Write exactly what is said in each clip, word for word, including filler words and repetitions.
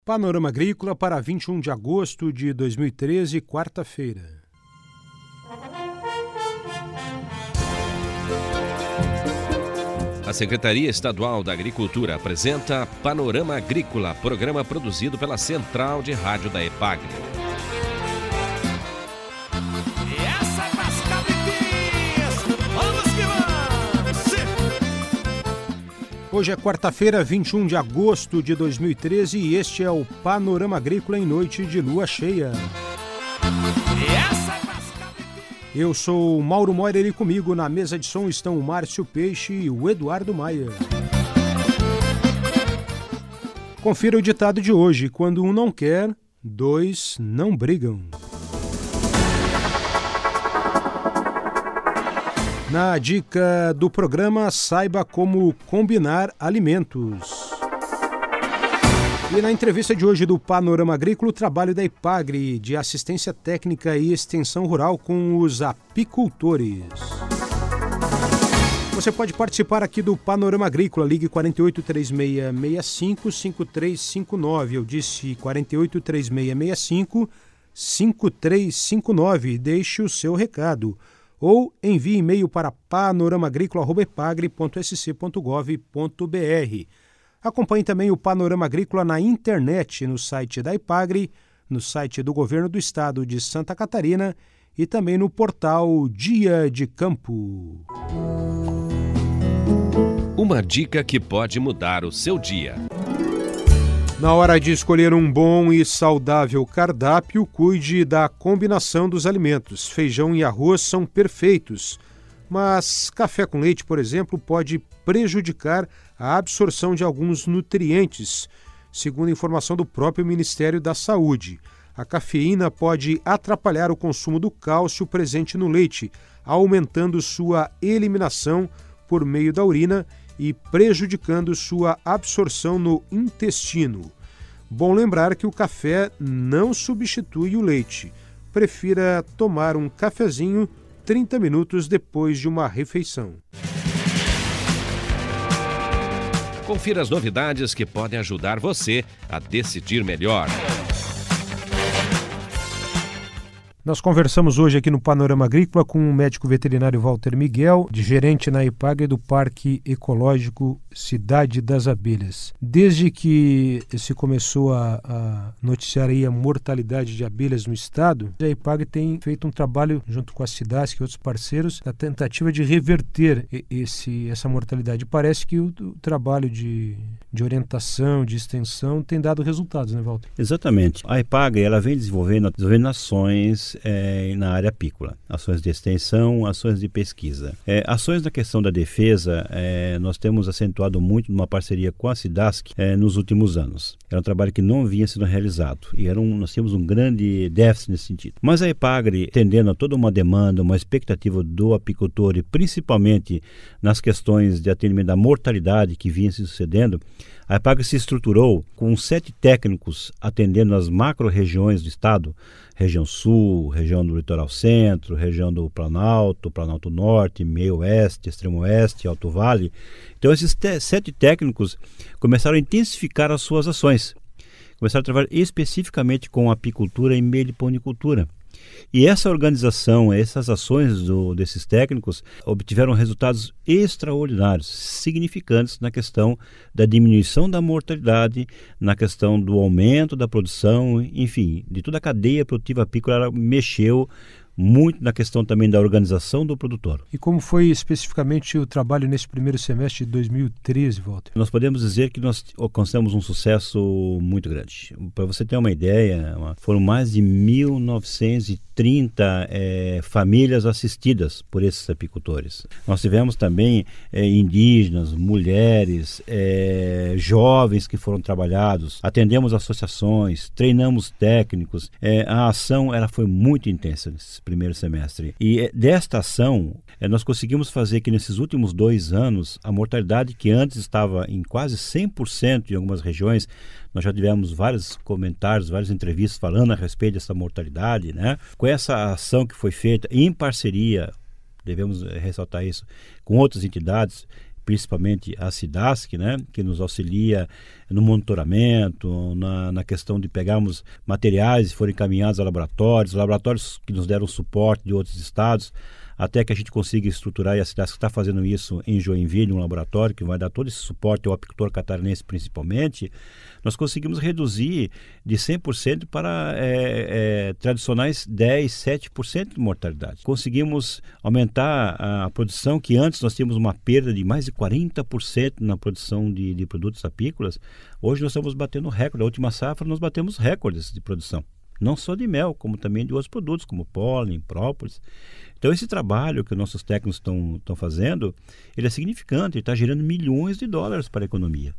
Panorama Agrícola para vinte e um de agosto de dois mil e treze, quarta-feira. A Secretaria Estadual da Agricultura apresenta Panorama Agrícola, programa produzido pela Central de Rádio da EPAGRE. Hoje é quarta-feira, vinte e um de agosto de dois mil e treze e este é o Panorama Agrícola em noite de lua cheia. Eu sou o Mauro Moirer e comigo na mesa de som estão o Márcio Peixe e o Eduardo Maia. Confira o ditado de hoje: quando um não quer, dois não brigam. Na dica do programa, saiba como combinar alimentos. E na entrevista de hoje do Panorama Agrícola, o trabalho da EPAGRE de assistência técnica e extensão rural com os apicultores. Você pode participar aqui do Panorama Agrícola, ligue quatro oito três seis seis cinco cinco três cinco nove. Eu disse quatro oito três seis seis cinco cinco três cinco nove. Deixe o seu recado. Ou envie e-mail para panorama agrícola arroba epagre ponto s c ponto gov ponto b r. Acompanhe também o Panorama Agrícola na internet, no site da EPAGRE, no site do Governo do Estado de Santa Catarina e também no portal Dia de Campo. Uma dica que pode mudar o seu dia. Na hora de escolher um bom e saudável cardápio, cuide da combinação dos alimentos. Feijão e arroz são perfeitos, mas café com leite, por exemplo, pode prejudicar a absorção de alguns nutrientes, segundo informação do próprio Ministério da Saúde. A cafeína pode atrapalhar o consumo do cálcio presente no leite, aumentando sua eliminação por meio da urina e prejudicando sua absorção no intestino. Bom lembrar que o café não substitui o leite. Prefira tomar um cafezinho trinta minutos depois de uma refeição. Confira as novidades que podem ajudar você a decidir melhor. Nós conversamos hoje aqui no Panorama Agrícola com o médico veterinário Walter Miguel, de gerente na EPAGRE do Parque Ecológico Cidade das Abelhas. Desde que se começou a, a noticiar aí a mortalidade de abelhas no estado, a EPAGRE tem feito um trabalho junto com a Cidasc e outros parceiros na tentativa de reverter esse, essa mortalidade. Parece que o, o trabalho de, de orientação, de extensão tem dado resultados, né, Walter? Exatamente. A EPAGRE ela vem desenvolvendo, desenvolvendo ações É, na área apícola, ações de extensão, ações de pesquisa. É, ações na questão da defesa, é, nós temos acentuado muito numa parceria com a Cidasc é, nos últimos anos. Era um trabalho que não vinha sendo realizado e era um, nós tínhamos um grande déficit nesse sentido. Mas a EPAGRE, atendendo a toda uma demanda, uma expectativa do apicultor e principalmente nas questões de atendimento da mortalidade que vinha se sucedendo, a EPAGRE se estruturou com sete técnicos atendendo as macro-regiões do estado, região sul, região do litoral centro, região do Planalto, Planalto Norte, meio oeste, extremo oeste, Alto Vale. Então esses te- sete técnicos começaram a intensificar as suas ações, começaram a trabalhar especificamente com apicultura e meliponicultura. E essa organização, essas ações do, desses técnicos obtiveram resultados extraordinários, significantes na questão da diminuição da mortalidade, na questão do aumento da produção, enfim, de toda a cadeia produtiva apícola. Ela mexeu muito na questão também da organização do produtor. E como foi especificamente o trabalho nesse primeiro semestre de dois mil e treze, Walter? Nós podemos dizer que nós alcançamos um sucesso muito grande. Para você ter uma ideia, foram mais de mil novecentos e trinta é, famílias assistidas por esses apicultores. Nós tivemos também é, indígenas, mulheres, é, jovens que foram trabalhados, atendemos associações, treinamos técnicos. É, a ação ela foi muito intensa nesse primeiro semestre. E é, desta ação, é, nós conseguimos fazer que nesses últimos dois anos, a mortalidade que antes estava em quase cem por cento em algumas regiões, nós já tivemos vários comentários, várias entrevistas falando a respeito dessa mortalidade, né? Com essa ação que foi feita em parceria, devemos ressaltar isso, com outras entidades, principalmente a SIDASC, né, que nos auxilia no monitoramento, na, na questão de pegarmos materiais e forem encaminhados a laboratórios, laboratórios que nos deram suporte de outros estados, até que a gente consiga estruturar, e a SIDASC está fazendo isso em Joinville, um laboratório que vai dar todo esse suporte ao apicultor catarinense principalmente. Nós conseguimos reduzir de cem por cento para é, é, tradicionais dez, sete por cento de mortalidade. Conseguimos aumentar a produção, que antes nós tínhamos uma perda de mais de quarenta por cento na produção de, de produtos apícolas. Hoje nós estamos batendo recorde. Na última safra nós batemos recordes de produção. Não só de mel, como também de outros produtos, como pólen, própolis. Então, esse trabalho que os nossos técnicos estão, estão fazendo, ele é significante, ele está gerando milhões de dólares para a economia.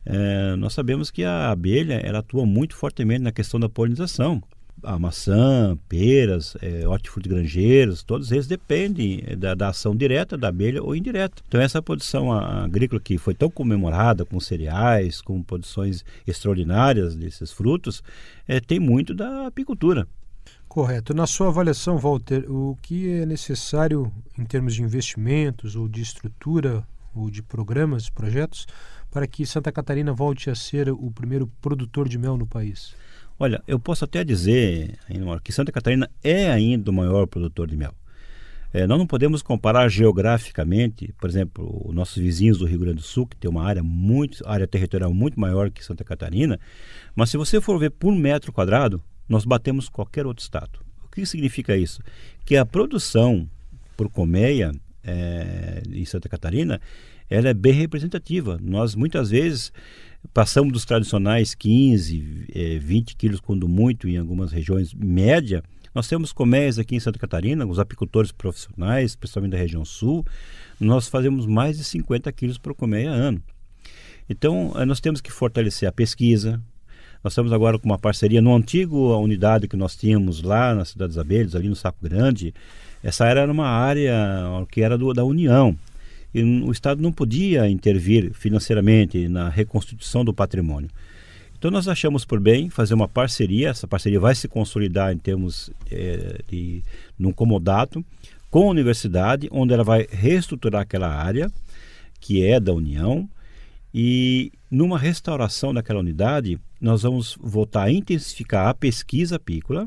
É, nós sabemos que a abelha ela atua muito fortemente na questão da polinização. A maçã, peras, é, hortifrutigranjeiros, todos eles dependem da, da ação direta da abelha ou indireta. Então essa produção agrícola que foi tão comemorada com cereais, com produções extraordinárias desses frutos, é, tem muito da apicultura. Correto. Na sua avaliação, Walter, o que é necessário em termos de investimentos ou de estrutura ou de programas, projetos, para que Santa Catarina volte a ser o primeiro produtor de mel no país? Olha, eu posso até dizer que Santa Catarina é ainda o maior produtor de mel. É, nós não podemos comparar geograficamente, por exemplo, os nossos vizinhos do Rio Grande do Sul, que tem uma área, muito, área territorial muito maior que Santa Catarina, mas se você for ver por metro quadrado, nós batemos qualquer outro estado. O que significa isso? Que a produção por colmeia é, em Santa Catarina, ela é bem representativa. Nós muitas vezes passamos dos tradicionais quinze, vinte quilos, quando muito, em algumas regiões média. Nós temos colmeias aqui em Santa Catarina, os apicultores profissionais, principalmente da região sul, nós fazemos mais de cinquenta quilos por colmeia ano. Então, nós temos que fortalecer a pesquisa. Nós estamos agora com uma parceria no antigo unidade que nós tínhamos lá na Cidade das Abelhas, ali no Saco Grande. Essa área era uma área que era do, da União. E o Estado não podia intervir financeiramente na reconstituição do patrimônio. Então nós achamos por bem fazer uma parceria, essa parceria vai se consolidar em termos é, de num comodato com a universidade, onde ela vai reestruturar aquela área que é da União, e numa restauração daquela unidade nós vamos voltar a intensificar a pesquisa apícola.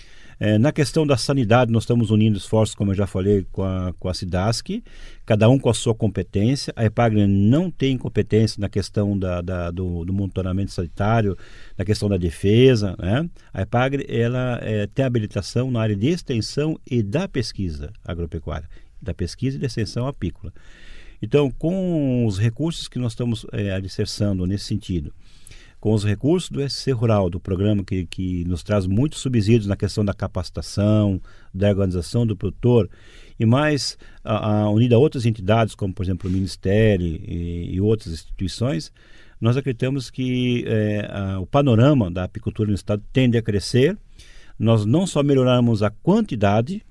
É, na questão da sanidade, nós estamos unindo esforços, como eu já falei, com a, com a SIDASC, cada um com a sua competência. A EPAGRE não tem competência na questão da, da, do, do monitoramento sanitário, na questão da defesa, né? A EPAGRE ela, é, tem habilitação na área de extensão e da pesquisa agropecuária, da pesquisa e da extensão apícola. Então, com os recursos que nós estamos é, alicerçando nesse sentido, com os recursos do S C Rural, do programa que, que nos traz muitos subsídios na questão da capacitação, da organização do produtor, e mais a, a unida a outras entidades, como por exemplo o Ministério e, e outras instituições, nós acreditamos que é, a, o panorama da apicultura no estado tende a crescer. Nós não só melhoramos a quantidade,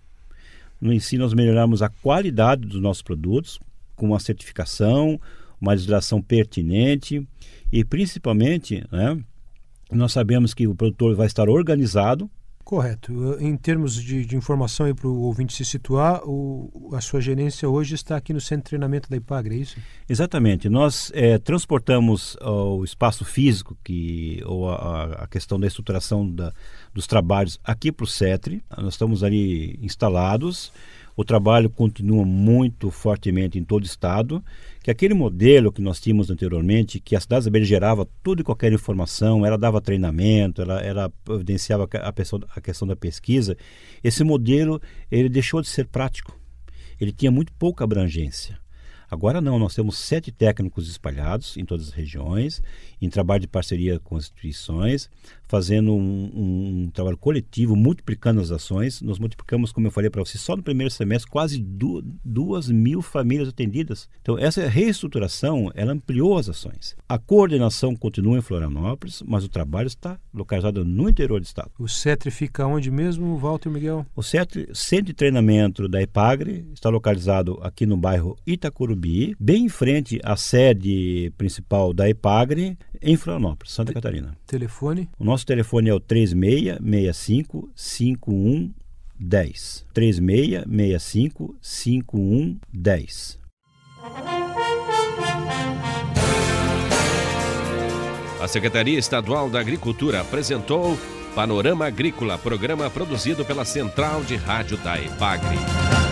no ensino nós melhoramos a qualidade dos nossos produtos, com uma certificação, uma legislação pertinente, e principalmente, né, nós sabemos que o produtor vai estar organizado. Correto. Em termos de, de informação para o ouvinte se situar, o, a sua gerência hoje está aqui no Centro de Treinamento da EPAGRE, é isso? Exatamente. Nós é, transportamos o espaço físico, que, ou a, a questão da estruturação da, dos trabalhos aqui para o CETRE. Nós estamos ali instalados. O trabalho continua muito fortemente em todo o estado, que aquele modelo que nós tínhamos anteriormente, que a Cidade das Abelhas gerava toda e qualquer informação, ela dava treinamento, ela, ela providenciava a, pessoa, a questão da pesquisa, esse modelo ele deixou de ser prático, ele tinha muito pouca abrangência. Agora não, nós temos sete técnicos espalhados em todas as regiões, em trabalho de parceria com as instituições, fazendo um, um, um trabalho coletivo, multiplicando as ações. Nós multiplicamos, como eu falei para você, só no primeiro semestre, quase du duas mil famílias atendidas. Então, essa reestruturação, ela ampliou as ações. A coordenação continua em Florianópolis, mas o trabalho está localizado no interior do estado. O CETRE fica onde mesmo, Walter Miguel? O CETRE, Centro de Treinamento da EPAGRE, está localizado aqui no bairro Itacurubi, bem em frente à sede principal da EPAGRE, em Florianópolis, Santa Catarina. Telefone? O nosso telefone é o três seis seis cinco, cinco um um zero. três seis seis cinco, cinco um um zero. A Secretaria Estadual da Agricultura apresentou Panorama Agrícola, programa produzido pela Central de Rádio da EPAGRE.